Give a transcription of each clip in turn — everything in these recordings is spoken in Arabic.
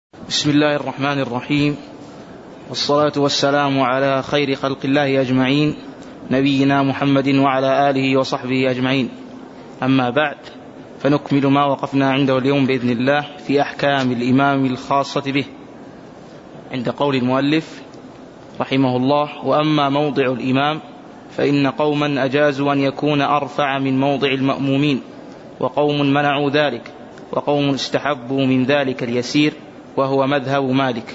بسم الله الرحمن الرحيم، والصلاة والسلام على خير خلق الله أجمعين، نبينا محمد وعلى آله وصحبه أجمعين. أما بعد، فنكمل ما وقفنا عنده اليوم بإذن الله في أحكام الإمام الخاصة به، عند قول المؤلف رحمه الله: وأما موضع الإمام فإن قوما أجازوا أن يكون أرفع من موضع المأمومين، وقوم منعوا ذلك، وقوم استحبوا من ذلك اليسير، وهو مذهب مالك.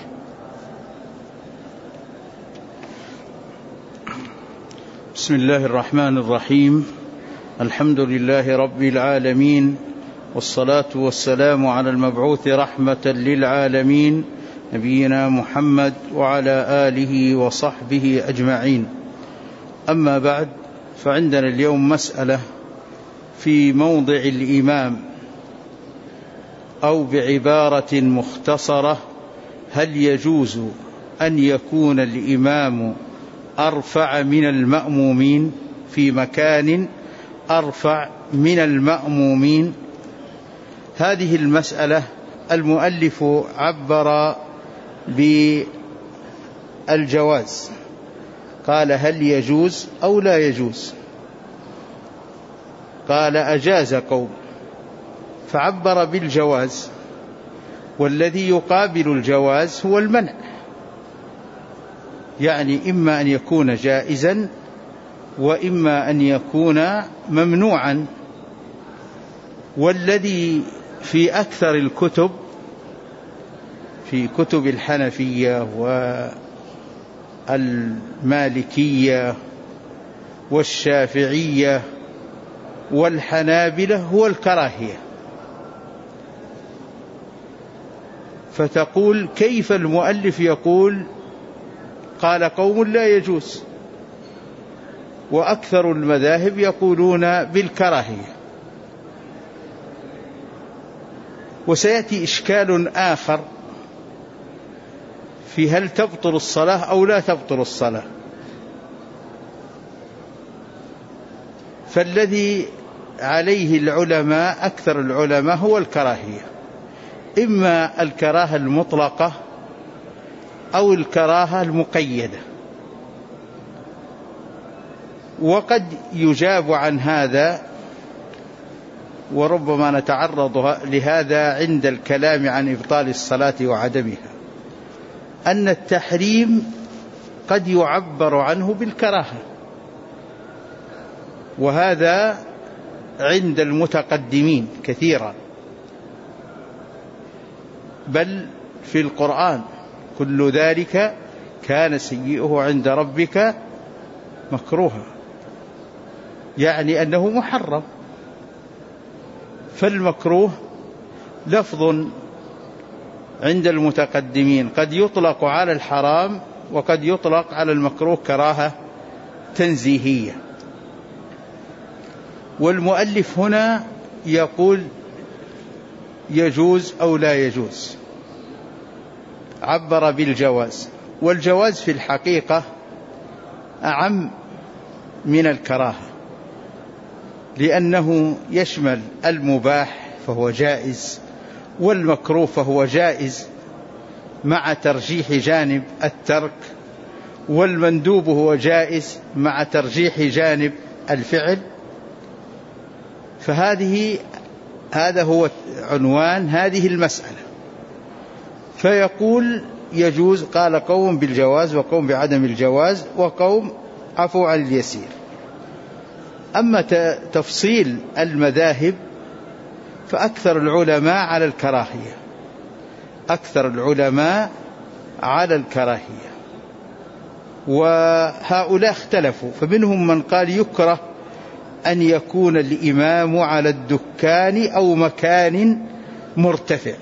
بسم الله الرحمن الرحيم. الحمد لله رب العالمين، والصلاة والسلام على المبعوث رحمة للعالمين نبينا محمد وعلى آله وصحبه أجمعين. أما بعد، فعندنا اليوم مسألة في موضع الإمام، أو بعبارة مختصرة: هل يجوز أن يكون الإمام أرفع من المأمومين، في مكان أرفع من المأمومين؟ هذه المسألة المؤلف عبر بالجواز، قال: هل يجوز أو لا يجوز؟ قال: أجاز قوم، فعبر بالجواز، والذي يقابل الجواز هو المنع، يعني إما أن يكون جائزا وإما أن يكون ممنوعا. والذي في أكثر الكتب، في كتب الحنفية والمالكية والشافعية والحنابلة، هو الكراهية. فتقول: كيف المؤلف يقول قال قوم لا يجوز، وأكثر المذاهب يقولون بالكراهية؟ وسيأتي إشكال آخر في هل تبطل الصلاة أو لا تبطل الصلاة. فالذي عليه العلماء، أكثر العلماء، هو الكراهية، إما الكراهة المطلقة أو الكراهة المقيدة. وقد يجاب عن هذا، وربما نتعرض لهذا عند الكلام عن إبطال الصلاة وعدمها، أن التحريم قد يعبر عنه بالكراهة، وهذا عند المتقدمين كثيرا، بل في القرآن: كل ذلك كان سيئه عند ربك مكروها، يعني أنه محرم. فالمكروه لفظ عند المتقدمين قد يطلق على الحرام، وقد يطلق على المكروه كراهة تنزيهية. والمؤلف هنا يقول: يجوز أو لا يجوز، عبر بالجواز. والجواز في الحقيقة أعم من الكراهة، لأنه يشمل المباح فهو جائز، والمكروه فهو جائز مع ترجيح جانب الترك، والمندوب هو جائز مع ترجيح جانب الفعل. هذا هو عنوان هذه المسألة. فيقول: يجوز، قال قوم بالجواز وقوم بعدم الجواز، وقوم عفوا عن اليسير. أما تفصيل المذاهب، فأكثر العلماء على الكراهية، أكثر العلماء على الكراهية. وهؤلاء اختلفوا، فمنهم من قال يكره أن يكون الإمام على الدكان أو مكان مرتفع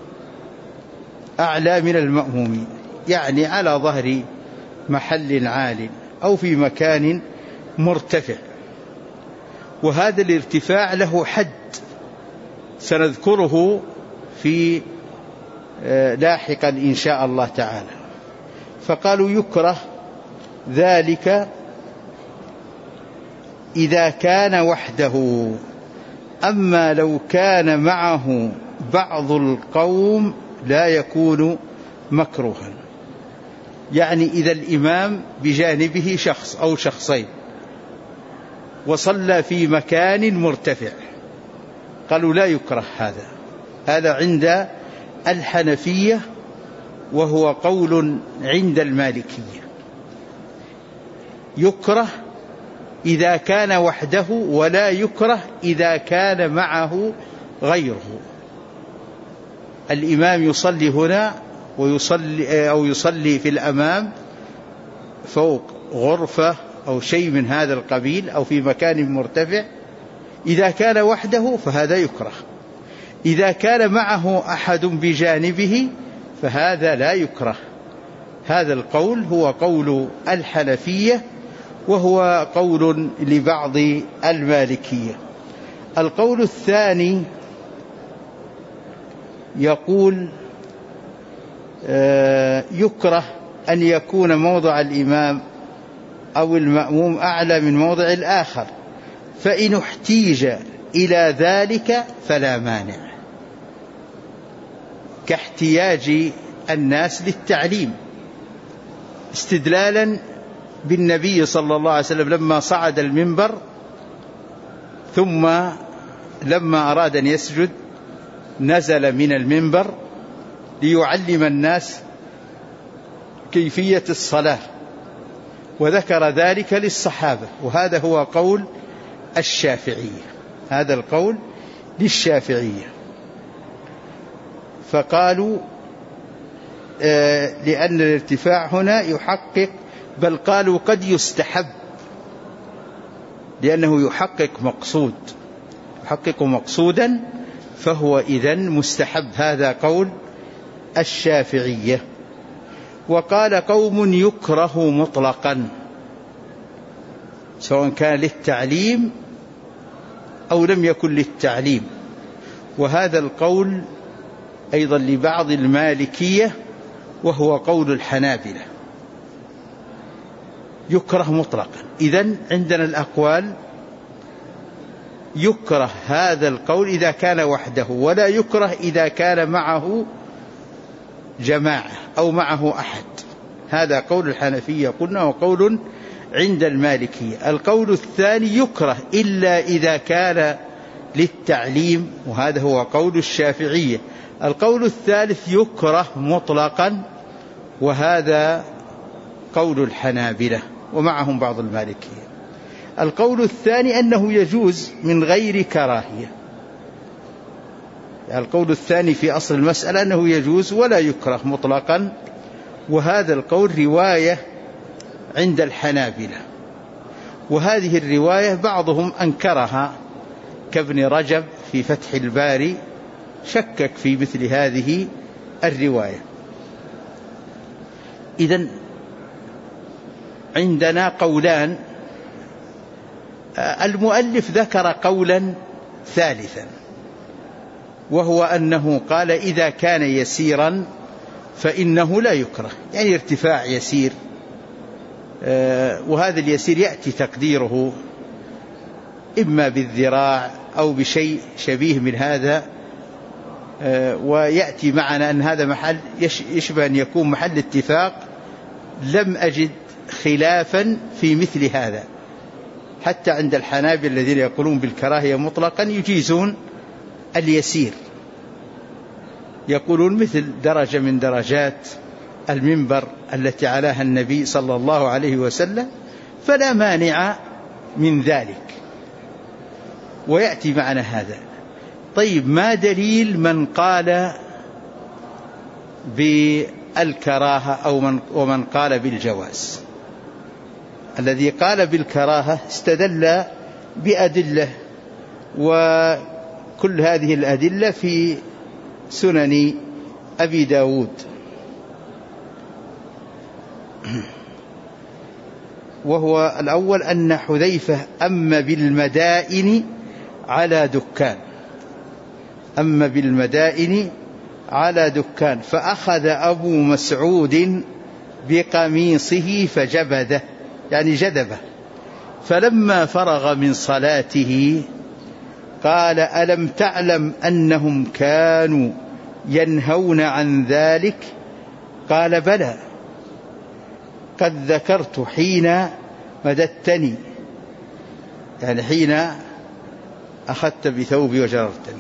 أعلى من المأمومين، يعني على ظهر محل عال أو في مكان مرتفع. وهذا الارتفاع له حد سنذكره في لاحقا إن شاء الله تعالى. فقالوا يكره ذلك إذا كان وحده، أما لو كان معه بعض القوم لا يكون مكروها. يعني إذا الإمام بجانبه شخص أو شخصين وصلى في مكان مرتفع قالوا لا يكره هذا عند الحنفية، وهو قول عند المالكية. يكره إذا كان وحده، ولا يكره إذا كان معه غيره. الإمام يصلي هنا يصلي في الأمام فوق غرفة أو شيء من هذا القبيل أو في مكان مرتفع، إذا كان وحده فهذا يكره. إذا كان معه أحد بجانبه فهذا لا يكره. هذا القول هو قول الحنفية، وهو قول لبعض المالكية. القول الثاني يقول يكره أن يكون موضع الإمام أو المأموم أعلى من موضع الآخر، فإن احتيج إلى ذلك فلا مانع، كاحتياج الناس للتعليم، استدلالا بالنبي صلى الله عليه وسلم لما صعد المنبر ثم لما أراد أن يسجد نزل من المنبر ليعلم الناس كيفية الصلاة، وذكر ذلك للصحابة. وهذا هو قول الشافعية، هذا القول للشافعية. فقالوا لأن الارتفاع هنا يحقق، بل قالوا قد يستحب، لأنه يحقق مقصودا، فهو إذن مستحب. هذا قول الشافعية. وقال قوم يكره مطلقا، سواء كان للتعليم أو لم يكن للتعليم. وهذا القول أيضا لبعض المالكية، وهو قول الحنابلة، يكره مطلقا. إذن عندنا الأقوال: يكره هذا القول إذا كان وحده، ولا يكره إذا كان معه جماعة أو معه أحد. هذا قول الحنفية قلنا، وقول عند المالكية. القول الثاني يكره إلا إذا كان للتعليم، وهذا هو قول الشافعية. القول الثالث يكره مطلقا، وهذا قول الحنابلة ومعهم بعض المالكية. القول الثاني أنه يجوز من غير كراهية. القول الثاني في أصل المسألة أنه يجوز ولا يكره مطلقا، وهذا القول رواية عند الحنابلة. وهذه الرواية بعضهم أنكرها، كابن رجب في فتح الباري شكك في مثل هذه الرواية. إذن عندنا قولان. المؤلف ذكر قولا ثالثا، وهو أنه قال إذا كان يسيرا فإنه لا يكره، يعني ارتفاع يسير. وهذا اليسير يأتي تقديره إما بالذراع أو بشيء شبيه من هذا. ويأتي معنا أن هذا محل يشبه أن يكون محل اتفاق. لم أجد خلافا في مثل هذا، حتى عند الحنابلة الذين يقولون بالكراهية مطلقا يجيزون اليسير، يقولون مثل درجة من درجات المنبر التي علاها النبي صلى الله عليه وسلم، فلا مانع من ذلك. ويأتي معنا هذا. طيب، ما دليل من قال بالكراهة ومن قال بالجواز؟ الذي قال بالكراهة استدل بأدلة، وكل هذه الأدلة في سنن أبي داود. وهو الأول أن حذيفة أما بالمدائن على دكان، فأخذ أبو مسعود بقميصه فجبده، يعني جذبه. فلما فرغ من صلاته قال: ألم تعلم أنهم كانوا ينهون عن ذلك؟ قال بلى، قد ذكرت حين مددتني، يعني حين أخذت بثوبي وجررتني.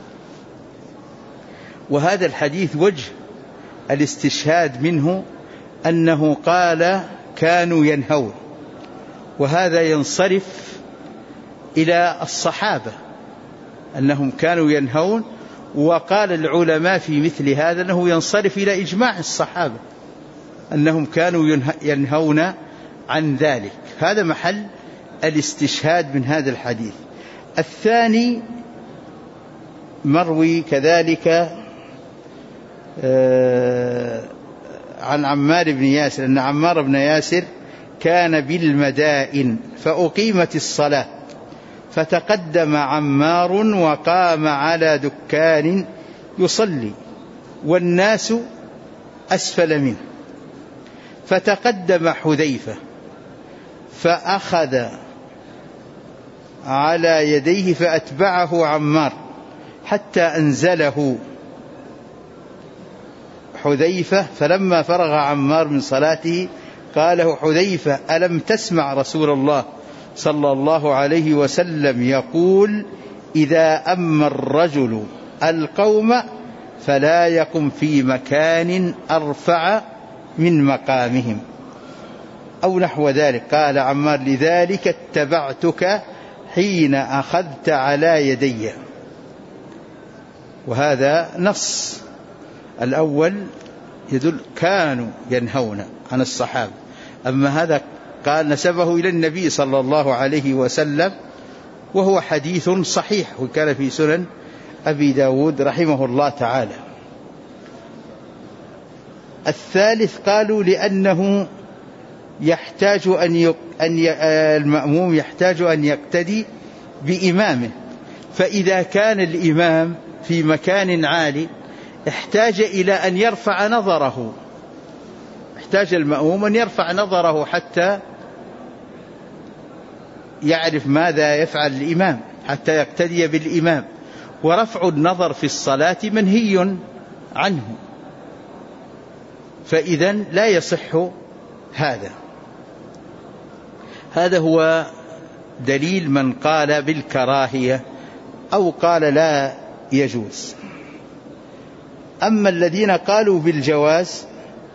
وهذا الحديث وجه الاستشهاد منه أنه قال كانوا ينهون، وهذا ينصرف إلى الصحابة أنهم كانوا ينهون، وقال العلماء في مثل هذا أنه ينصرف إلى إجماع الصحابة أنهم كانوا ينهون عن ذلك. هذا محل الاستشهاد من هذا الحديث. الثاني مروي كذلك عن عمار بن ياسر أن عمار بن ياسر كان بالمدائن فأقيمت الصلاة فتقدم عمار وقام على دكان يصلي والناس أسفل منه، فتقدم حذيفة فأخذ على يديه فأتبعه عمار حتى أنزله حذيفة، فلما فرغ عمار من صلاته قاله حذيفة ألم تسمع رسول الله صلى الله عليه وسلم يقول إذا أما الرجل القوم فلا يقم في مكان أرفع من مقامهم أو نحو ذلك. قال عمار لذلك اتبعتك حين أخذت على يدي. وهذا نص الأول يدل كانوا ينهون عن الصحابة، أما هذا قال نسبه إلى النبي صلى الله عليه وسلم، وهو حديث صحيح وكان في سنن أبي داود رحمه الله تعالى. الثالث قالوا لأنه يحتاج المأموم يحتاج أن يقتدي بإمامه، فإذا كان الإمام في مكان عالي احتاج إلى أن يرفع نظره، احتاج المأموم أن يرفع نظره حتى يعرف ماذا يفعل الإمام حتى يقتدي بالإمام، ورفع النظر في الصلاة منهي عنه، فإذن لا يصح هذا. هذا هو دليل من قال بالكراهية أو قال لا يجوز. أما الذين قالوا بالجواز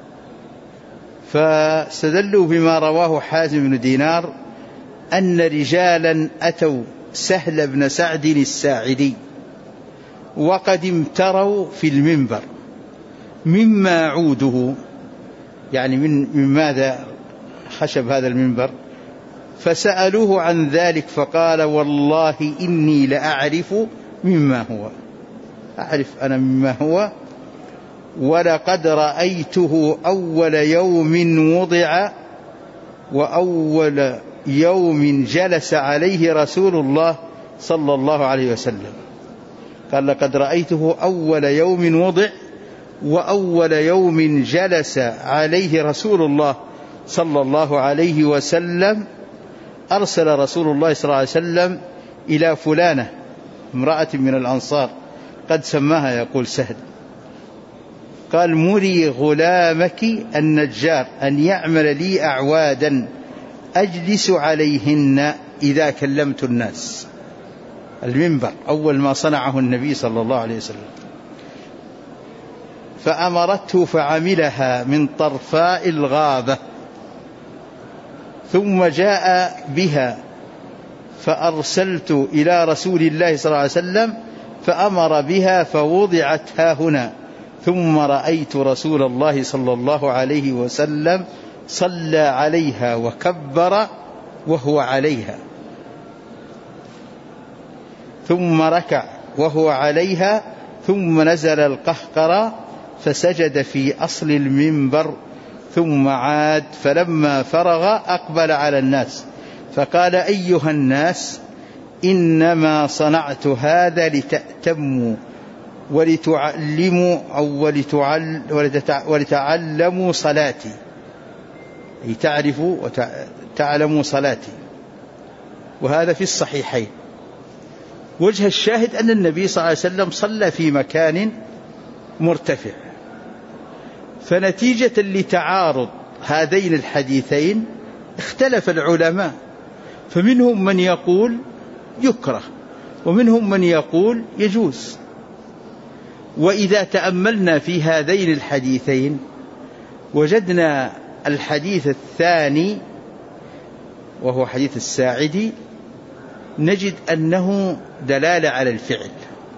فاستدلوا بما رواه حازم بن دينار أن رجالا أتوا سهل بن سعد الساعدي وقد امتروا في المنبر مما عوده، يعني من ماذا خشب هذا المنبر، فسألوه عن ذلك فقال والله إني لأعرف مما هو، أعرف أنا مما هو، ولقد رأيته أول يوم وضع وأول يوم جلس عليه رسول الله صلى الله عليه وسلم. قال لقد رأيته أول يوم وضع وأول يوم جلس عليه رسول الله صلى الله عليه وسلم. أرسل رسول الله صلى الله عليه وسلم إلى فلانة امرأة من الأنصار قد سماها يقول سهل، قال مري غلامك النجار أن يعمل لي أعوادا أجلس عليهن إذا كلمت الناس. المنبر أول ما صنعه النبي صلى الله عليه وسلم، فأمرته فعملها من طرفاء الغابة، ثم جاء بها فأرسلت إلى رسول الله صلى الله عليه وسلم فأمر بها فوضعت ها هنا، ثم رأيت رسول الله صلى الله عليه وسلم صلى عليها وكبر وهو عليها، ثم ركع وهو عليها، ثم نزل القهقرى فسجد في أصل المنبر، ثم عاد فلما فرغ أقبل على الناس فقال أيها الناس إنما صنعت هذا لتأتموا ولتعلموا أو ولتعلموا صلاتي، أي تعرفوا وتعلموا صلاتي. وهذا في الصحيحين. وجه الشاهد أن النبي صلى الله عليه وسلم صلى في مكان مرتفع. فنتيجة لتعارض هذين الحديثين اختلف العلماء، فمنهم من يقول يكره ومنهم من يقول يجوز. وإذا تأملنا في هذين الحديثين وجدنا الحديث الثاني وهو حديث الساعدي نجد أنه دلالة على الفعل،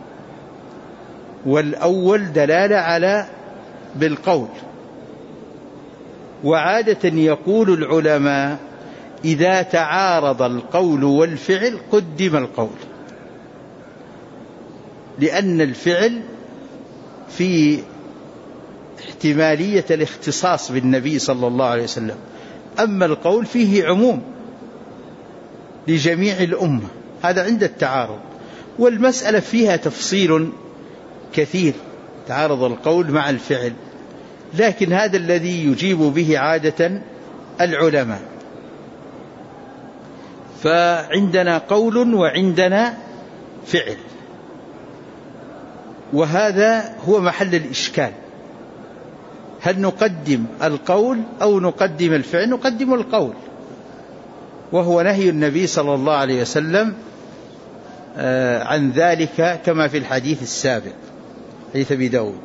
والأول دلالة على بالقول. وعادة يقول العلماء إذا تعارض القول والفعل قدم القول، لأن الفعل في احتمالية الاختصاص بالنبي صلى الله عليه وسلم، أما القول فيه عموم لجميع الأمة. هذا عند التعارض، والمسألة فيها تفصيل كثير، تعارض القول مع الفعل، لكن هذا الذي يجيب به عادة العلماء. فعندنا قول وعندنا فعل، وهذا هو محل الإشكال. هل نقدم القول أو نقدم الفعل؟ نقدم القول، وهو نهي النبي صلى الله عليه وسلم عن ذلك كما في الحديث السابق حديث أبي داود.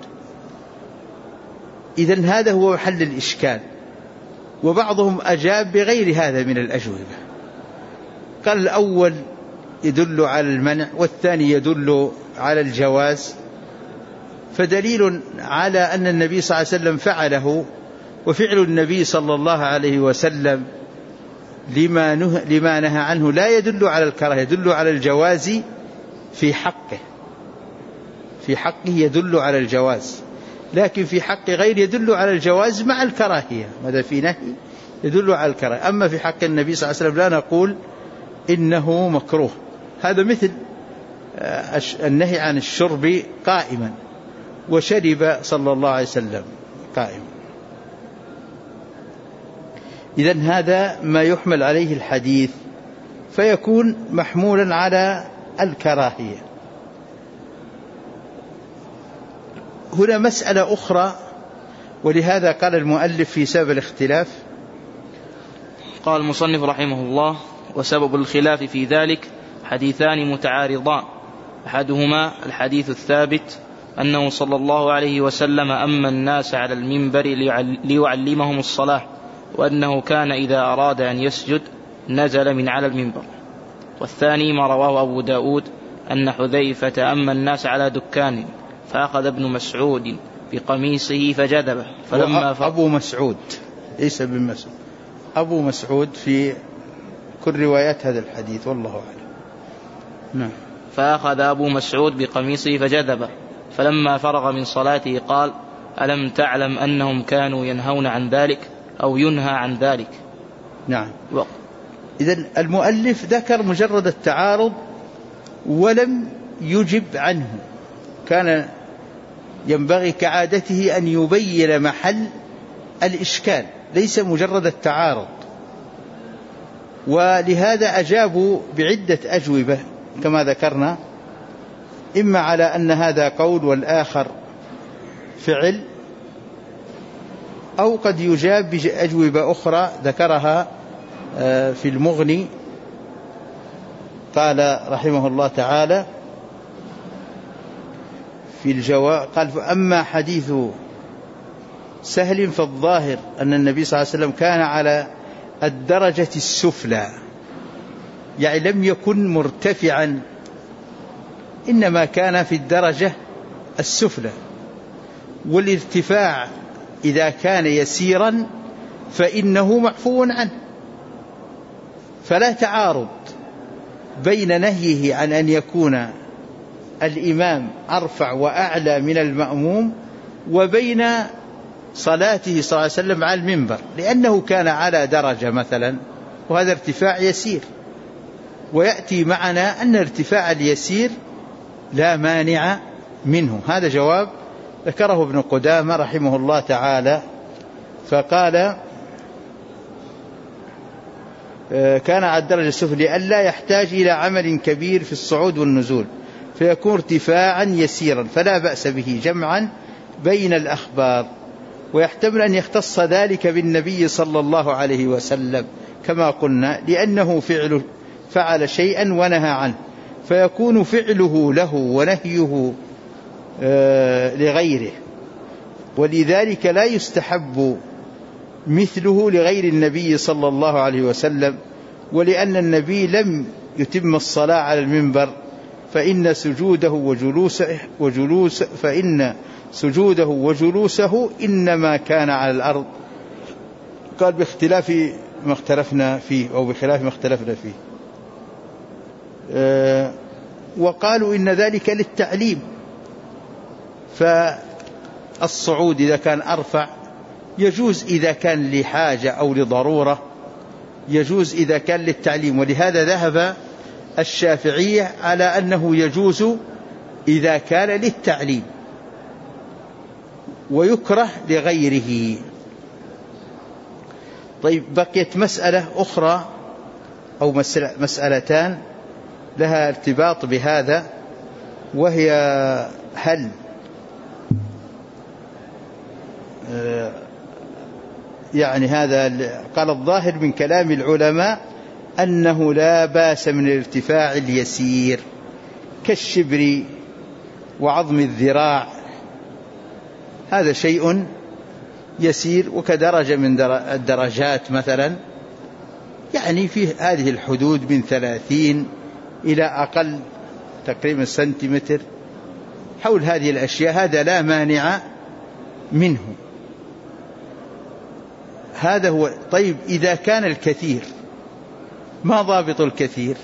إذن هذا هو محل الإشكال. وبعضهم أجاب بغير هذا من الأجوبة، قال الأول يدل على المنع والثاني يدل على الجواز، فدليل على أن النبي صلى الله عليه وسلم فعله، وفعل النبي صلى الله عليه وسلم لما نهى عنه لا يدل على الكراهة، يدل على الجواز في حقه، في حقه يدل على الجواز، لكن في حق غير يدل على الجواز مع الكراهية. ماذا في نهي يدل على الكراهية، أما في حق النبي صلى الله عليه وسلم لا نقول إنه مكروه. هذا مثل النهي عن الشرب قائما، وشرب صلى الله عليه وسلم قائما. إذن هذا ما يحمل عليه الحديث، فيكون محمولا على الكراهية. هنا مسألة أخرى، ولهذا قال المؤلف في سبب الاختلاف، قال المصنف رحمه الله: وسبب الخلاف في ذلك حديثان متعارضان، أحدهما الحديث الثابت أنه صلى الله عليه وسلم أما الناس على المنبر ليعلمهم الصلاة، وأنه كان إذا أراد أن يسجد نزل من على المنبر. والثاني ما رواه أبو داود أن حذيفة أما الناس على دكان فأخذ ابن مسعود بقميصه فجذبه، فلما أبو مسعود ليس ابن مسعود، أبو مسعود في كل روايات هذا الحديث والله أعلم. نعم. فأخذ أبو مسعود بقميصه فجذبه، فلما فرغ من صلاته قال: ألم تعلم أنهم كانوا ينهون عن ذلك أو ينهى عن ذلك؟ نعم. إذن المؤلف ذكر مجرد التعارض ولم يجب عنه، كان ينبغي كعادته أن يبين محل الإشكال، ليس مجرد التعارض. ولهذا أجابوا بعدة أجوبة كما ذكرنا، إما على أن هذا قول والآخر فعل، أو قد يجاب بأجوبة أخرى ذكرها في المغني. قال رحمه الله تعالى في الجواب، قال: فأما حديث سهل فالظاهر أن النبي صلى الله عليه وسلم كان على الدرجة السفلى، يعني لم يكن مرتفعا، إنما كان في الدرجة السفلى. والارتفاع إذا كان يسيرا فإنه معفو عنه، فلا تعارض بين نهيه عن أن يكون الإمام أرفع وأعلى من المأموم وبين صلاته صلى الله عليه وسلم على المنبر، لأنه كان على درجة مثلا، وهذا ارتفاع يسير. ويأتي معنا أن ارتفاع اليسير لا مانع منه. هذا جواب ذكره ابن قدامة رحمه الله تعالى، فقال: كان على الدرجة السفلى ألا يحتاج إلى عمل كبير في الصعود والنزول، فيكون ارتفاعا يسيرا فلا بأس به جمعا بين الأخبار، ويحتمل أن يختص ذلك بالنبي صلى الله عليه وسلم كما قلنا، لأنه فعل شيئا ونهى عنه، فيكون فعله له ونهيه لغيره، ولذلك لا يستحب مثله لغير النبي صلى الله عليه وسلم. ولأن النبي لم يتم الصلاة على المنبر، فإن سجوده وجلوسه إنما كان على الأرض، قال باختلاف ما اختلفنا فيه أو بخلاف ما اختلفنا فيه. وقالوا إن ذلك للتعليم، فالصعود إذا كان أرفع يجوز إذا كان لحاجة أو لضرورة، يجوز إذا كان للتعليم. ولهذا ذهب الشافعية على أنه يجوز إذا كان للتعليم ويكره لغيره. طيب، بقيت مسألة أخرى أو مسألتان لها ارتباط بهذا، وهي هل يعني هذا قال الظاهر من كلام العلماء أنه لا بأس من الارتفاع اليسير كالشبر وعظم الذراع، هذا شيء يسير، وكدرجة من الدرجات مثلا، يعني في هذه الحدود من 30 إلى أقل تقريبا سنتيمتر، حول هذه الأشياء، هذا لا مانع منه، هذا هو. طيب، إذا كان الكثير، ما ضابط الكثير؟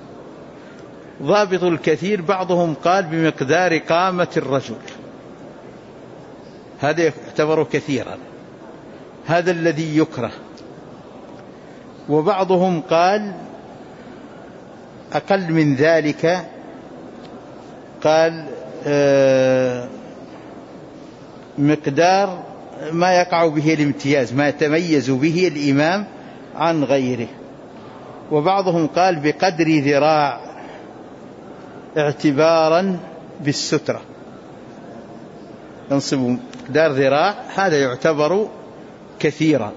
ضابط الكثير بعضهم قال بمقدار قامة الرجل، هذا يعتبر كثيرا، هذا الذي يكره. وبعضهم قال أقل من ذلك، قال مقدار ما يقع به الامتياز، ما يتميز به الإمام عن غيره. وبعضهم قال بقدر ذراع اعتبارا بالسترة، ينصب مقدار ذراع، هذا يعتبر كثيرا.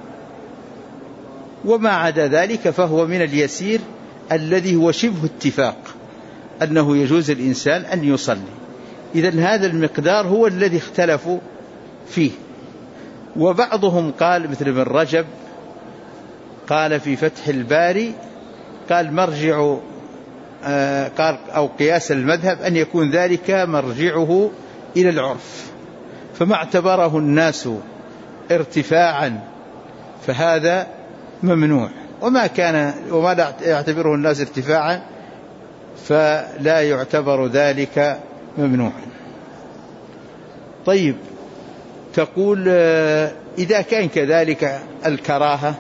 وما عدا ذلك فهو من اليسير الذي هو شبه اتفاق أنه يجوز الإنسان أن يصلي. إذن هذا المقدار هو الذي اختلفوا فيه. وبعضهم قال مثل ابن رجب قال في فتح الباري، قال مرجع قال أو قياس المذهب أن يكون ذلك مرجعه إلى العرف، فما اعتبره الناس ارتفاعا فهذا ممنوع، وما لا يعتبره الناس ارتفاعا فلا يعتبر ذلك ممنوعا. طيب، تقول إذا كان كذلك الكراهة،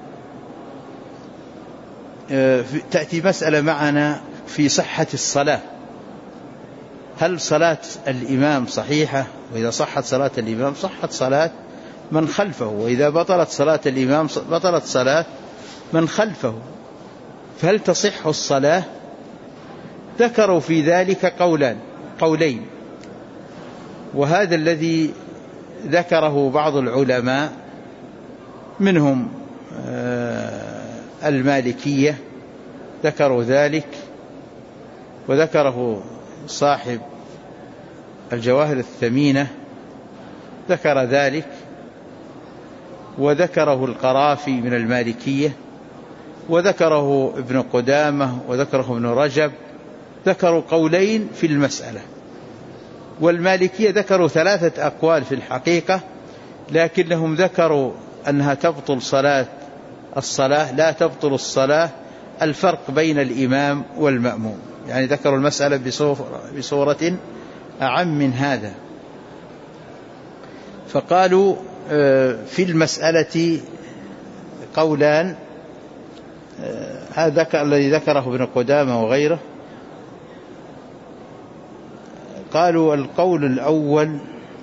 تأتي مسألة معنا في صحة الصلاة، هل صلاة الإمام صحيحة؟ وإذا صحت صلاة الإمام صحت صلاة من خلفه، وإذا بطلت صلاة الإمام بطلت صلاة من خلفه، فهل تصح الصلاة؟ ذكروا في ذلك قولين، وهذا الذي ذكره بعض العلماء منهم المالكية ذكروا ذلك، وذكره صاحب الجواهر الثمينة ذكر ذلك، وذكره القرافي من المالكية، وذكره ابن قدامة، وذكره ابن رجب، ذكروا قولين في المسألة. والمالكية ذكروا 3 أقوال في الحقيقة، لكنهم ذكروا أنها تبطل الصلاة لا تبطل الصلاة، الفرق بين الإمام والمأموم، يعني ذكروا المسألة بصورة أعم من هذا. فقالوا في المسألة قولان، هذا الذي ذكره ابن قدامة وغيره. قالوا القول الأول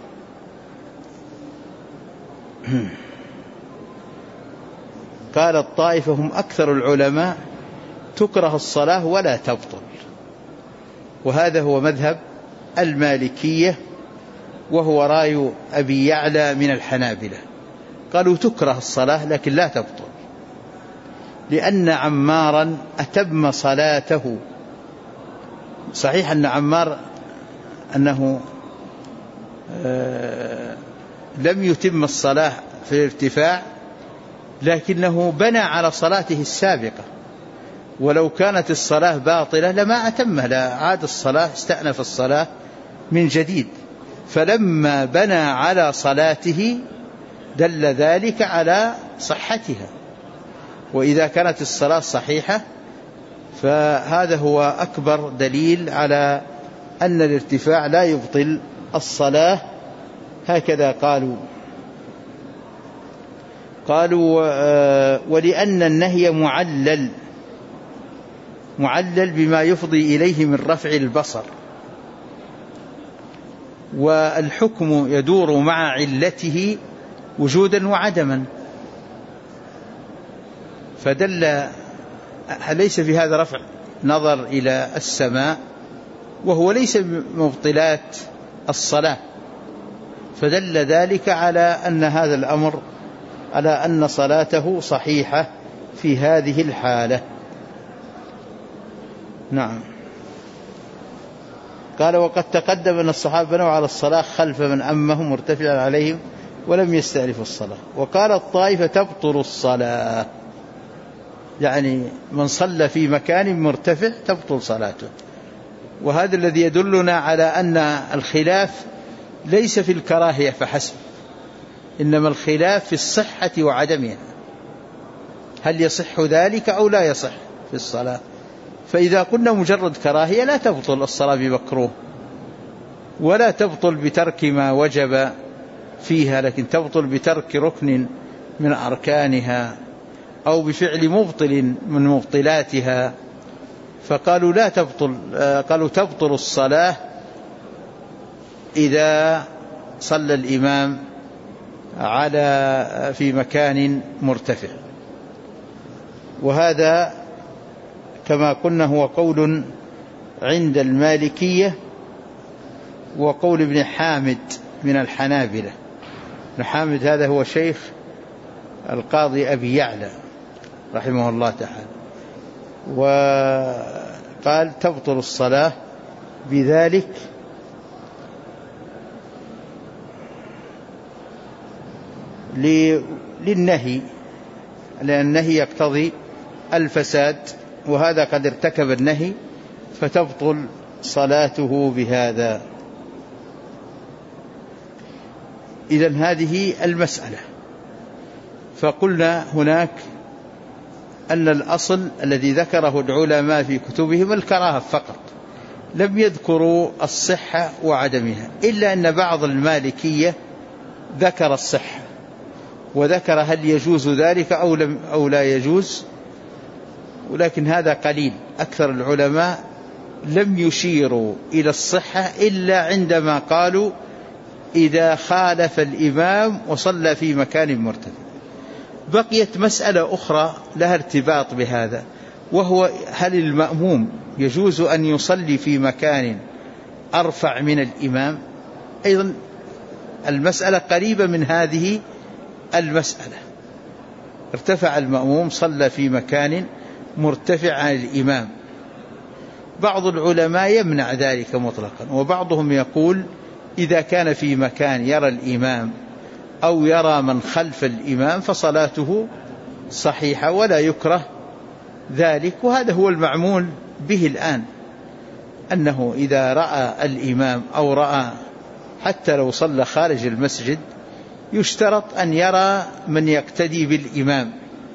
قال الطائفة هم أكثر العلماء تكره الصلاة ولا تبطل، وهذا هو مذهب المالكية وهو راي أبي يعلى من الحنابلة. قالوا تكره الصلاة لكن لا تبطل، لأن عمارا أتم صلاته. صحيح أن عمار أنه لم يتم الصلاة في الارتفاع، لكنه بنى على صلاته السابقة، ولو كانت الصلاة باطلة لما أتمها، لا عاد الصلاة، استأنف الصلاة من جديد. فلما بنى على صلاته دل ذلك على صحتها، وإذا كانت الصلاة صحيحة فهذا هو أكبر دليل على أن الارتفاع لا يبطل الصلاة. هكذا قالوا ولأن النهي معلل بما يفضي إليه من رفع البصر، والحكم يدور مع علته وجودا وعدما، فدل ليس في هذا رفع نظر إلى السماء، وهو ليس مبطلات الصلاة، فدل ذلك على أن هذا الأمر على أن صلاته صحيحة في هذه الحالة. نعم. قال وقد تقدم أن الصحابة بنوا على الصلاة خلف من أمهم مرتفعا عليهم ولم يستأنفوا الصلاة. وقال الطائفة تبطل الصلاة، يعني من صلى في مكان مرتفع تبطل صلاته. وهذا الذي يدلنا على أن الخلاف ليس في الكراهية فحسب، إنما الخلاف في الصحة وعدمها، هل يصح ذلك أو لا يصح في الصلاة. فإذا قلنا مجرد كراهية لا تبطل الصلاة بمكروه، ولا تبطل بترك ما وجب فيها، لكن تبطل بترك ركن من أركانها أو بفعل مبطل من مبطلاتها. فقالوا لا تبطل، قالوا تبطل الصلاة إذا صلى الإمام في مكان مرتفع. وهذا كما قلنا هو قول عند المالكية وقول ابن حامد من الحنابلة. ابن حامد هذا هو شيخ القاضي أبي يعلى رحمه الله تعالى، وقال تبطل الصلاة بذلك للنهي، لأن النهي يقتضي الفساد، وهذا قد ارتكب النهي فتبطل صلاته بهذا. إذن هذه المسألة. فقلنا هناك أن الأصل الذي ذكره العلماء في كتبهم الكراهة فقط، لم يذكروا الصحة وعدمها، إلا أن بعض المالكية ذكر الصحة وذكر هل يجوز ذلك أو لا يجوز، ولكن هذا قليل. أكثر العلماء لم يشيروا إلى الصحة إلا عندما قالوا إذا خالف الإمام وصلى في مكان مرتفع. بقيت مسألة أخرى لها ارتباط بهذا، وهو هل المأموم يجوز أن يصلي في مكان أرفع من الإمام؟ أيضا المسألة قريبة من هذه المسألة، ارتفع المأموم صلى في مكان مرتفع عن الإمام. بعض العلماء يمنع ذلك مطلقا، وبعضهم يقول إذا كان في مكان يرى الإمام أو يرى من خلف الإمام فصلاته صحيحة ولا يكره ذلك. وهذا هو المعمول به الآن، أنه إذا رأى الإمام أو رأى حتى لو صلى خارج المسجد يشترط أن يرى من يقتدي بالإمام،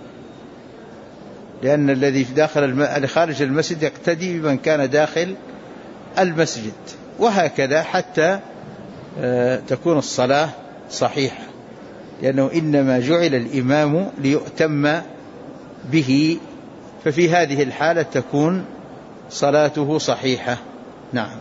لأن الذي داخل خارج المسجد يقتدي بمن كان داخل المسجد، وهكذا حتى تكون الصلاة صحيحة، لأنه إنما جعل الإمام ليؤتم به، ففي هذه الحالة تكون صلاته صحيحة. نعم.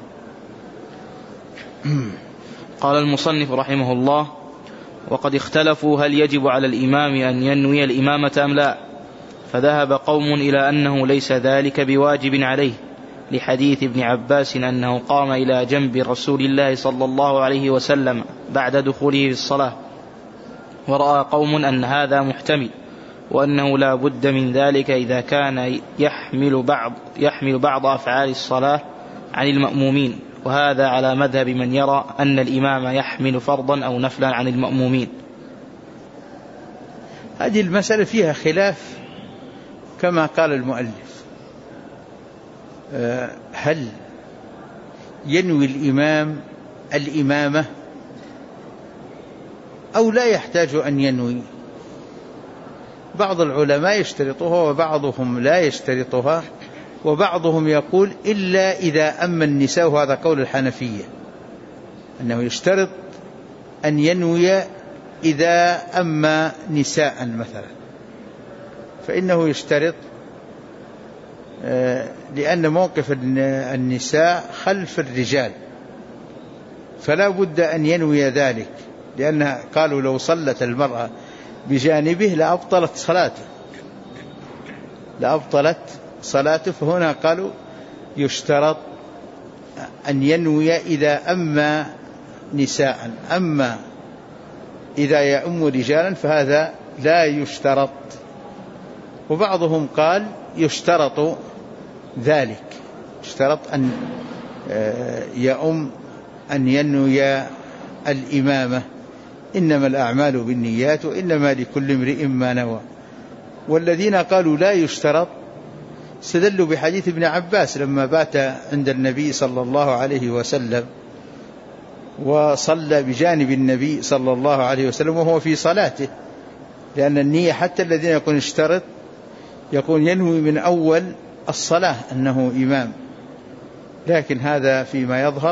قال المصنف رحمه الله: وقد اختلفوا هل يجب على الإمام أن ينوي الإمامة أم لا، فذهب قوم إلى أنه ليس ذلك بواجب عليه، لحديث ابن عباس أنه قام إلى جنب رسول الله صلى الله عليه وسلم بعد دخوله في الصلاة، ورأى قوم أن هذا محتمل، وأنه لا بد من ذلك إذا كان يحمل بعض أفعال الصلاة عن المأمومين، وهذا على مذهب من يرى أن الإمام يحمل فرضا أو نفلا عن المأمومين. هذه المسألة فيها خلاف كما قال المؤلف، هل ينوي الإمام الإمامة أو لا يحتاج أن ينوي؟ بعض العلماء يشترطها وبعضهم لا يشترطها، وبعضهم يقول إلا إذا أما النساء، وهذا قول الحنفية أنه يشترط أن ينوي إذا أما نساء مثلا، فإنه يشترط لأن موقف النساء خلف الرجال، فلا بد أن ينوي ذلك، لأن قالوا لو صلت المرأة بجانبه لأبطلت صلاته، فهنا قالوا يشترط أن ينوي إذا أما نساء، أما إذا يأم رجالا فهذا لا يشترط. وبعضهم قال يشترط ذلك، يشترط أن أن ينوي الإمامة، إنما الأعمال بالنيات وإنما لكل امرئ ما نوى. والذين قالوا لا يشترط استدلوا بحديث ابن عباس لما بات عند النبي صلى الله عليه وسلم وصلى بجانب النبي صلى الله عليه وسلم وهو في صلاته، لأن النية حتى الذين يكون اشترط يكون ينوي من أول الصلاة أنه إمام، لكن هذا فيما يظهر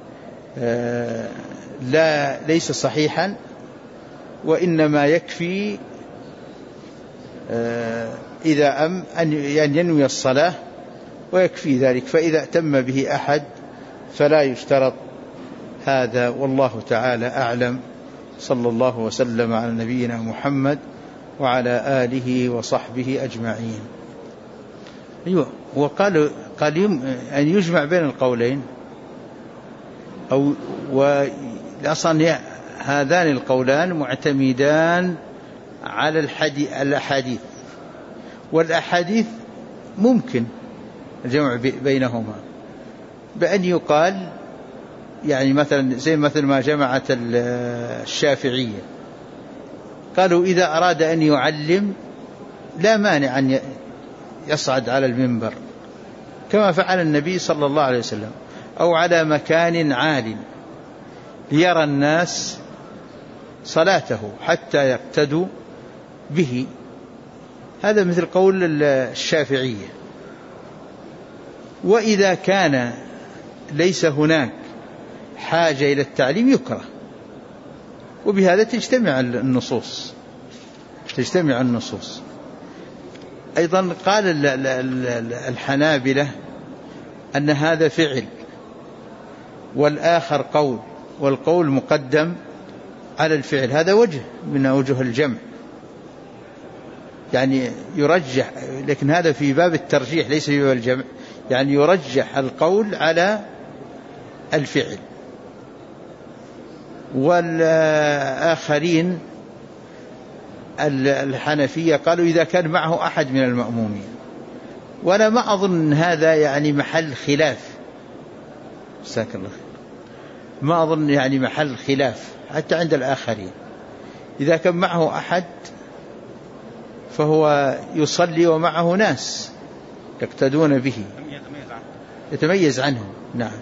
ليس صحيحا، وإنما يكفي إذا أن ينوي الصلاة ويكفي ذلك، فإذا اتم به أحد فلا يشترط هذا. والله تعالى أعلم، صلى الله وسلم على نبينا محمد وعلى آله وصحبه أجمعين. أيوة، وقال أن يجمع بين القولين، أصلا هذان القولان معتمدان على الأحاديث، والأحاديث ممكن الجمع بينهما بأن يقال يعني مثل ما جمعت الشافعية، قالوا إذا أراد أن يعلم لا مانع أن يصعد على المنبر كما فعل النبي صلى الله عليه وسلم، أو على مكان عال ليرى الناس صلاته حتى يقتدوا به. هذا مثل قول الشافعية. وإذا كان ليس هناك حاجة إلى التعليم يكره، وبهذا تجتمع النصوص. أيضا قال الحنابلة أن هذا فعل والآخر قول، والقول مقدم على الفعل، هذا وجه من أوجه الجمع، يعني يرجح، لكن هذا في باب الترجيح ليس في باب الجمع، يعني يرجح القول على الفعل. والآخرين الحنفية قالوا إذا كان معه أحد من المأمومين، وأنا ما أظن هذا يعني محل خلاف، جزاك الله خير، ما أظن يعني محل خلاف حتى عند الآخرين. إذا كان معه أحد فهو يصلي ومعه ناس يقتدون به، يتميز عنهم. نعم.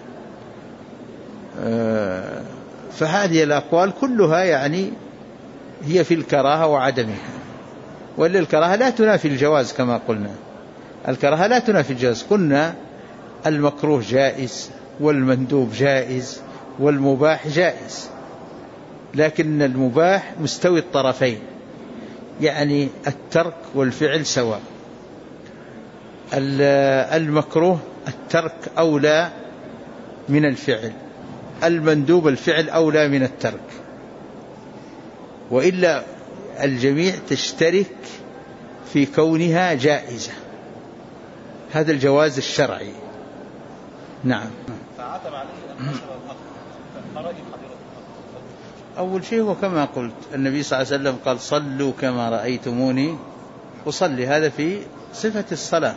فهذه الأقوال كلها يعني هي في الكراهة وعدمها، ولا الكراهة لا تنافي الجواز كما قلنا، الكراهة لا تنافي الجواز، قلنا المكروه جائز والمندوب جائز والمباح جائز، لكن المباح مستوي الطرفين، يعني الترك والفعل سواء. المكروه الترك أولى من الفعل، المندوب الفعل أولى من الترك، وإلا الجميع تشترك في كونها جائزة، هذا الجواز الشرعي. نعم. فعتب عليه أن نشر الأخ، فرأي حضرتك. أول شيء هو كما قلت النبي صلى الله عليه وسلم قال صلوا كما رأيتموني أصلي، هذا في صفة الصلاة،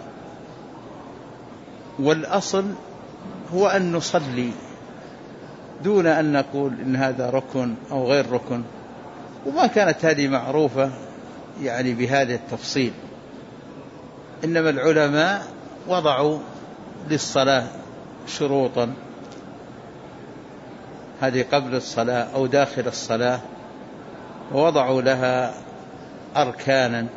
والأصل هو أن نصلي دون أن نقول إن هذا ركن أو غير ركن، وما كانت هذه معروفة يعني بهذا التفصيل، إنما العلماء وضعوا للصلاة شروطا، هذه قبل الصلاة أو داخل الصلاة، ووضعوا لها أركانا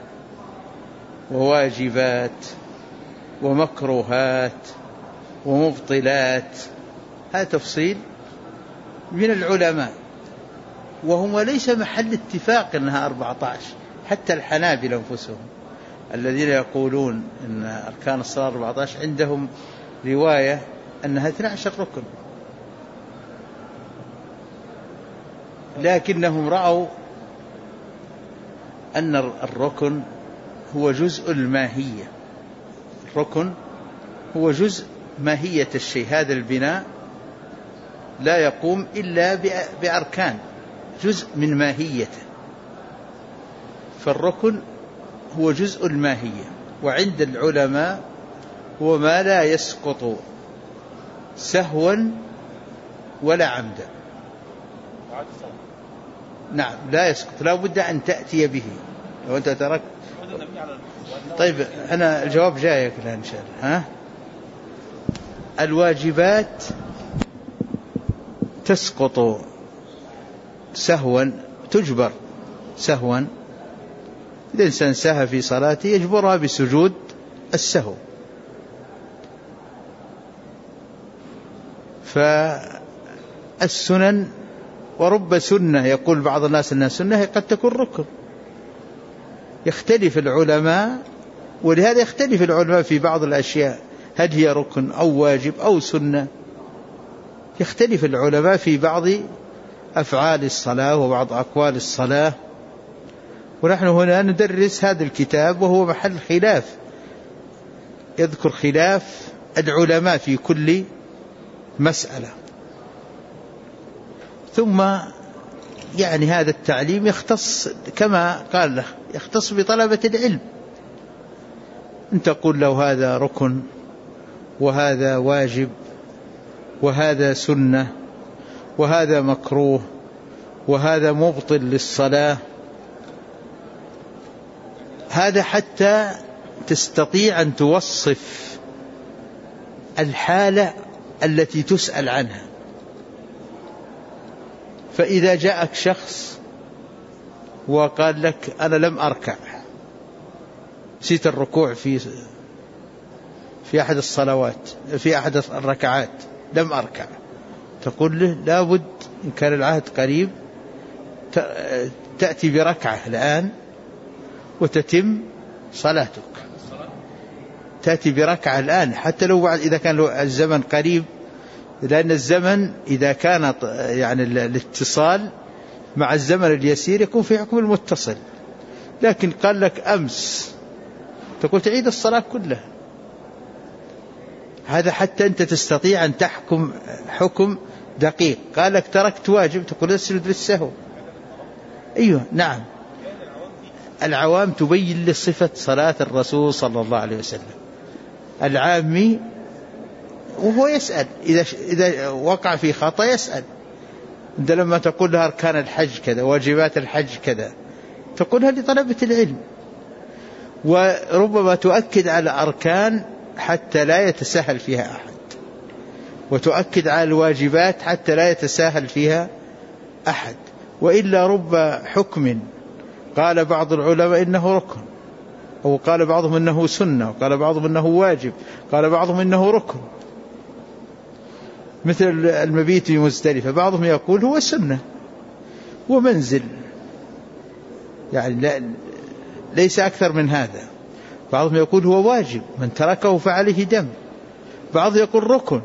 وواجبات ومكروهات ومبطلات، هذا تفصيل من العلماء، وهم ليس محل اتفاق أنها 14. حتى الحنابلة أنفسهم الذين يقولون أن أركان الصلاة 14 عندهم رواية أنها 12 ركن، لكنهم رأوا أن الركن هو جزء الماهية، الركن هو جزء ماهية الشيء، هذا البناء لا يقوم إلا بأركان، جزء من ماهيته، فالركن هو جزء الماهية. وعند العلماء هو ما لا يسقط سهوا ولا عمدا. نعم لا يسقط، لا بد أن تأتي به لو أنت تركت. طيب أنا الجواب جايك الآن إن شاء الله. ها؟ الواجبات تسقط سهوا، تجبر سهوا، إذا الإنسان سهى في صلاته يجبرها بسجود السهو. فالسنن ورب سنة يقول بعض الناس أنها سنة قد تكون ركن، يختلف العلماء، ولهذا يختلف العلماء في بعض الأشياء، هل هي ركن أو واجب أو سنة، يختلف العلماء في بعض أفعال الصلاة وبعض أقوال الصلاة. ونحن هنا ندرس هذا الكتاب وهو محل خلاف، يذكر خلاف العلماء في كل مسألة. ثم يعني هذا التعليم يختص كما قال له، يختص بطلبة العلم، أن تقول له هذا ركن وهذا واجب وهذا سنة وهذا مكروه وهذا مبطل للصلاة، هذا حتى تستطيع أن توصف الحالة التي تسأل عنها. فإذا جاءك شخص وقال لك أنا لم أركع، نسيت الركوع في أحد الصلوات، في أحد الركعات لم أركع، تقول له لابد إن كان العهد قريب تأتي بركعة الآن وتتم صلاتك، تأتي بركعة الآن حتى لو بعد إذا كان الزمن قريب، لأن الزمن إذا كان يعني الاتصال مع الزمن اليسير يكون في حكم المتصل. لكن قال لك أمس، تقول تعيد الصلاة كلها، هذا حتى أنت تستطيع أن تحكم حكم دقيق. قال لك تركت واجب، تقول اسجد للسهو. أيوه نعم، العوام تبين لصفة صلاة الرسول صلى الله عليه وسلم، العامي وهو يسأل إذا وقع في خطأ يسأل. أنت لما تقول لها أركان الحج كذا، واجبات الحج كذا، تقولها لطلبة العلم، وربما تؤكد على أركان حتى لا يتساهل فيها أحد، وتؤكد على الواجبات حتى لا يتساهل فيها أحد. وإلا رب حكم قال بعض العلماء إنه ركن، أو قال بعضهم إنه سنة، وقال بعضهم إنه واجب، قال بعضهم إنه ركن، مثل المبيت في مزدلفة، بعضهم يقول هو سنة ومنزل، يعني ليس أكثر من هذا، بعضهم يقول هو واجب من تركه فعليه دم، بعض يقول ركن.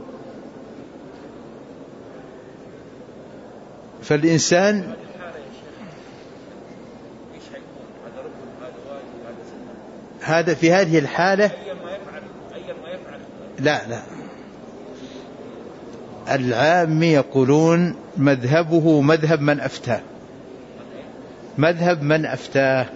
فالإنسان هذا في هذه الحالة لا العامة يقولون مذهبه مذهب من أفتاه، مذهب من أفتاه.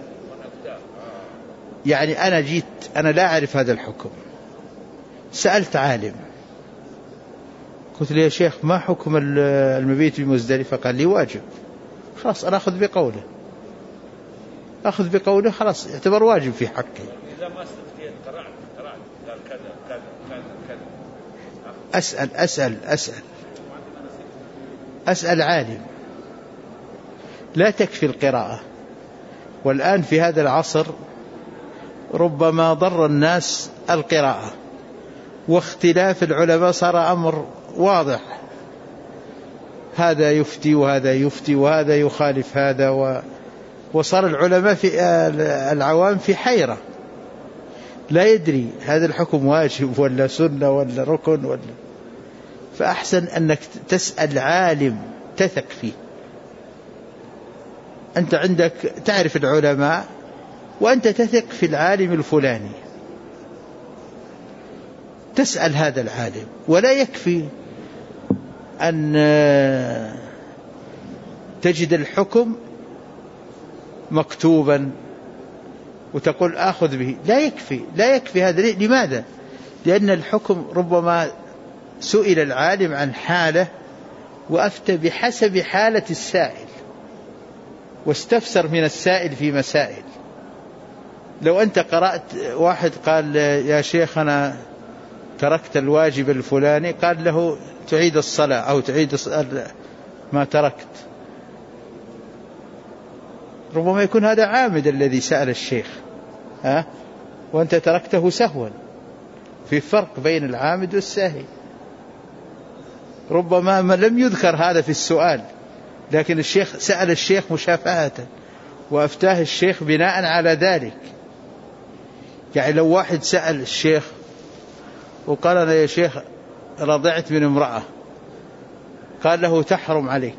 يعني أنا لا أعرف هذا الحكم، سألت عالم قلت له يا شيخ ما حكم المبيت بمزدلفة؟ قال لي واجب. خلاص أنا أخذ بقوله، خلاص يعتبر واجب في حقي. إذا ما استطيع قرأت قال كذا كذا كذا كذا. أسأل عالم. لا تكفي القراءة. والآن في هذا العصر ربما ضر الناس القراءة، واختلاف العلماء صار أمر واضح، هذا يفتي وهذا يفتي وهذا يخالف هذا، وصار العلماء في العوام في حيرة، لا يدري هذا الحكم واجب ولا سنة ولا ركن ولا. فأحسن أنك تسأل عالم تثق فيه. أنت عندك تعرف العلماء وأنت تثق في العالم الفلاني، تسأل هذا العالم. ولا يكفي أن تجد الحكم مكتوبا وتقول آخذ به، لا يكفي هذا. لماذا؟ لأن الحكم ربما سئل العالم عن حالة وأفتى بحسب حالة السائل، واستفسر من السائل في مسائل. لو أنت قرأت واحد قال يا شيخ أنا تركت الواجب الفلاني، قال له تعيد الصلاة أو تعيد ما تركت، ربما يكون هذا عامد الذي سأل الشيخ، وأنت تركته سهوا. في فرق بين العامد والساهي. ربما ما لم يذكر هذا في السؤال، لكن الشيخ سأل الشيخ مشافهة وأفتاه الشيخ بناء على ذلك. يعني لو واحد سأل الشيخ وقال أنا يا شيخ رضعت من امرأة، قال له تحرم عليك،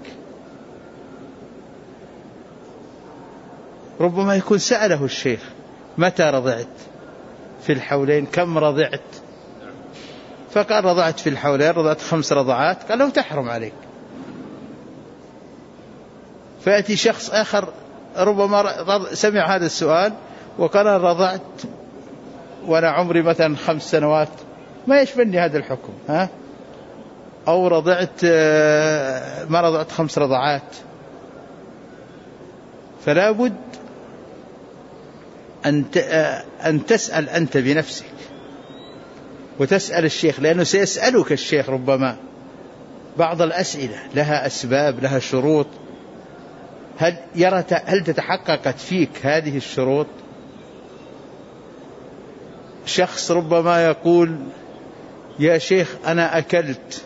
ربما يكون سأله الشيخ متى رضعت؟ في الحولين. كم رضعت؟ فقال رضعت في الحولين، رضعت 5 رضعات، قال له تحرم عليك. فيأتي شخص آخر ربما سمع هذا السؤال وقال رضعت وأنا عمري مثلا 5 سنوات، ما يشملني هذا الحكم، أو رضعت ما رضعت 5 رضعات. فلا بد أن تسأل أنت بنفسك وتسأل الشيخ، لأنه سيسألك الشيخ ربما بعض الأسئلة لها أسباب لها شروط. هل تتحققت فيك هذه الشروط؟ شخص ربما يقول يا شيخ أنا أكلت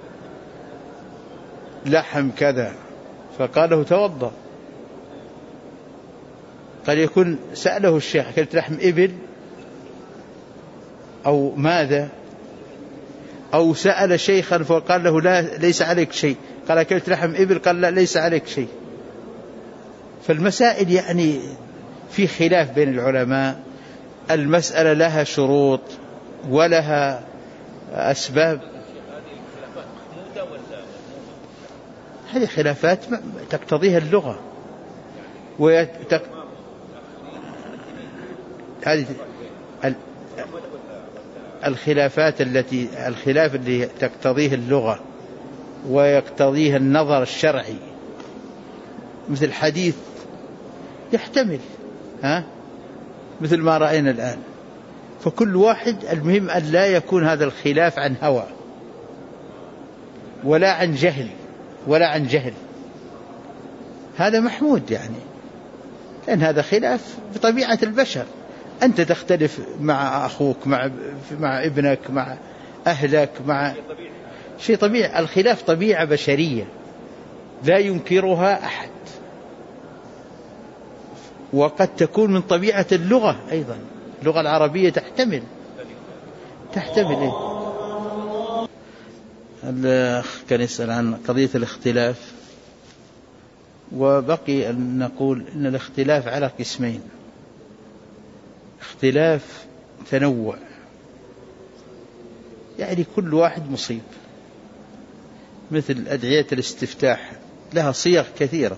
لحم كذا، فقال له توضأ. قد يكون سأله الشيخ أكلت لحم إبل أو ماذا، أو سأل شيخا فقال له لا ليس عليك شيء، قال أكلت لحم إبل، قال لا ليس عليك شيء. فالمسائل يعني في خلاف بين العلماء، المسألة لها شروط ولها أسباب. هذه خلافات تقتضيها اللغة هذه الخلاف اللي تقتضيه اللغة ويقتضيه النظر الشرعي، مثل حديث يحتمل مثل ما رأينا الآن. فكل واحد المهم أن لا يكون هذا الخلاف عن هوى ولا عن جهل، هذا محمود يعني، لأن هذا خلاف بطبيعة البشر. أنت تختلف مع أخوك، مع ابنك، مع أهلك، مع شيء طبيعي. الخلاف طبيعة بشرية لا ينكرها أحد، وقد تكون من طبيعة اللغة أيضا. اللغة العربية تحتمل الأخ كان يسأل عن قضية الاختلاف، وبقي أن نقول إن الاختلاف على قسمين: اختلاف تنوع، يعني كل واحد مصيب، مثل أدعية الاستفتاح لها صيغ كثيرة،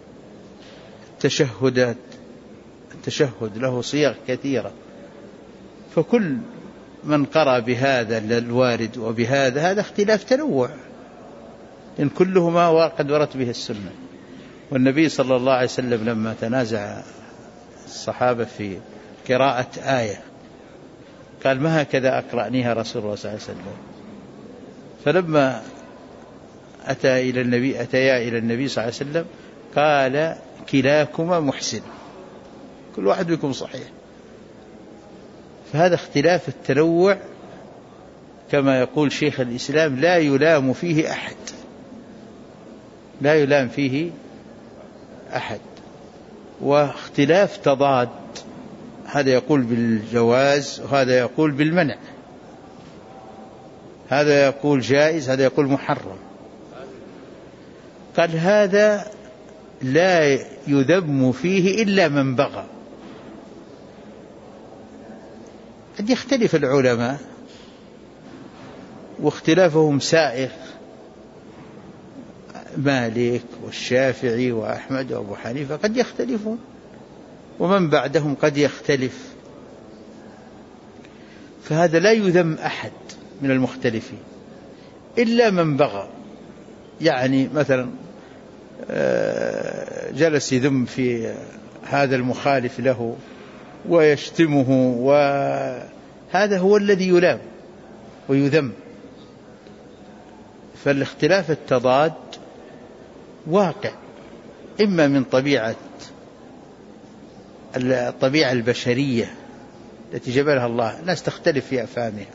التشهد له صيغ كثيرة، فكل من قرأ بهذا الوارد وبهذا هذا اختلاف تنوع، إن كلهما وقد ورت به السنة. والنبي صلى الله عليه وسلم لما تنازع الصحابة في قراءة آية قال ما هكذا أقرأنيها رسول الله صلى الله عليه وسلم، فلما أتيا إلى النبي صلى الله عليه وسلم قال كلاكما محسن، كل واحد منكم صحيح. فهذا اختلاف التنوع كما يقول شيخ الإسلام لا يلام فيه أحد، لا يلام فيه أحد. واختلاف تضاد، هذا يقول بالجواز وهذا يقول بالمنع، هذا يقول جائز هذا يقول محرم. قال هذا لا يذم فيه إلا من بغى. قد يختلف العلماء واختلافهم سائغ، مالك والشافعي وأحمد وأبو حنيفة قد يختلفون، ومن بعدهم قد يختلف، فهذا لا يذم أحد من المختلفين إلا من بغى. يعني مثلا جلس يذم في هذا المخالف له ويشتمه، وهذا هو الذي يلام ويذم. فالاختلاف التضاد واقع، إما من الطبيعة البشرية التي جبلها الله، الناس تختلف في أفهامها،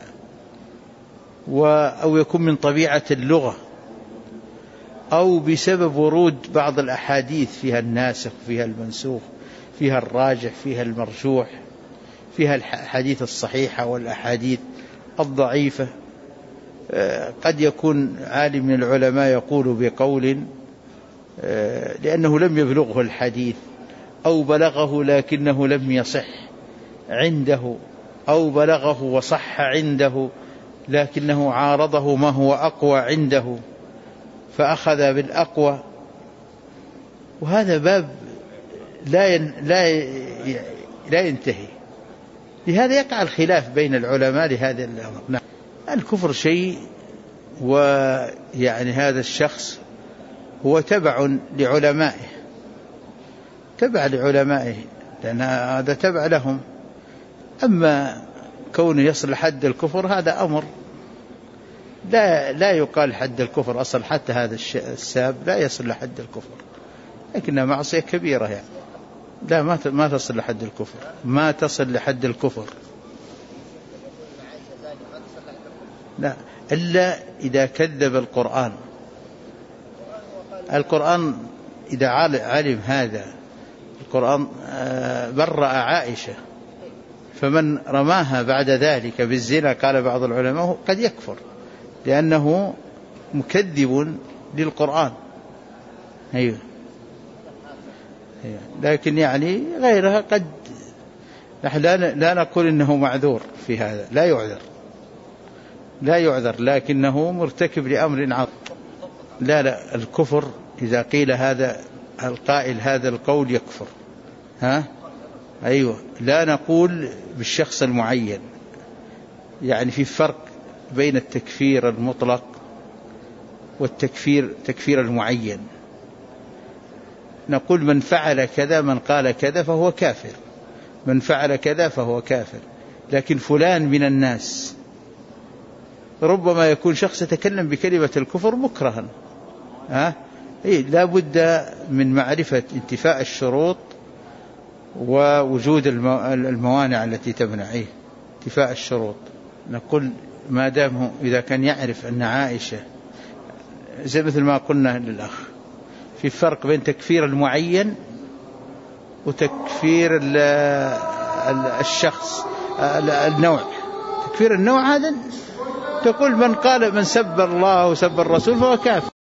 أو يكون من طبيعة اللغة، أو بسبب ورود بعض الأحاديث فيها الناسخ فيها المنسوخ فيها الراجح فيها المرجوح، فيها الأحاديث الصحيحة والأحاديث الضعيفة. قد يكون عالم من العلماء يقول بقول لأنه لم يبلغه الحديث، أو بلغه لكنه لم يصح عنده، أو بلغه وصح عنده لكنه عارضه ما هو أقوى عنده فأخذ بالأقوى. وهذا باب لا ينتهي، لهذا يقع الخلاف بين العلماء لهذا الأمر. الكفر شيء، ويعني هذا الشخص هو تبع لعلمائه، لأن هذا تبع لهم. أما كونه يصل حد الكفر هذا أمر لا يقال حد الكفر أصل، حتى هذا الساب لا يصل لحد الكفر، لكنها معصية كبيرة يعني. لا ما تصل لحد الكفر، ما تصل لحد الكفر، لا إلا إذا كذب القرآن إذا علم هذا القرآن برأ عائشة، فمن رماها بعد ذلك بالزنا قال بعض العلماء قد يكفر لأنه مكذب للقرآن. أيوه. لكن يعني غيرها قد لا نقول إنه معذور في هذا، لا يعذر لكنه مرتكب لأمر عظيم. لا الكفر إذا قيل هذا القائل هذا القول يكفر، أيوة، لا نقول بالشخص المعين، يعني في فرق بين التكفير المطلق والتكفير المعين. نقول من فعل كذا من قال كذا فهو كافر، من فعل كذا فهو كافر. لكن فلان من الناس ربما يكون شخص يتكلم بكلمة الكفر مكرها، لا بد من معرفة انتفاء الشروط ووجود الموانع التي تمنع انتفاء الشروط. نقول ما دام إذا كان يعرف أن عائشة، زي مثل ما قلنا للأخ، في فرق بين تكفير المعين وتكفير الشخص النوع. تكفير النوع هذا تقول من سب الله وسب الرسول فهو كافر.